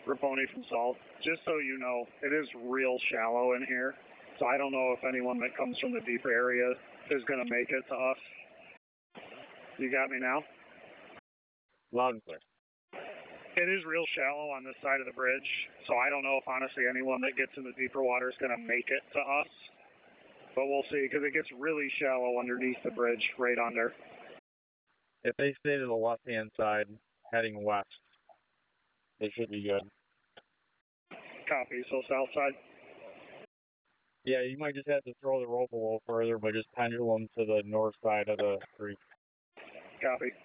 Raponi from Salt. Just so you know, it is real shallow in here. So I don't know if anyone that comes from the deeper area is going to make it to us. You got me now? Loud and clear. It is real shallow on this side of the bridge, so I don't know if honestly anyone that gets in the deeper water is going to make it to us. But we'll see, because it gets really shallow underneath the bridge, right under. If they stay to the left-hand side, heading west, they should be good. Copy, so south side? Yeah, you might just have to throw the rope a little further, but just pendulum to the north side of the creek. Copy.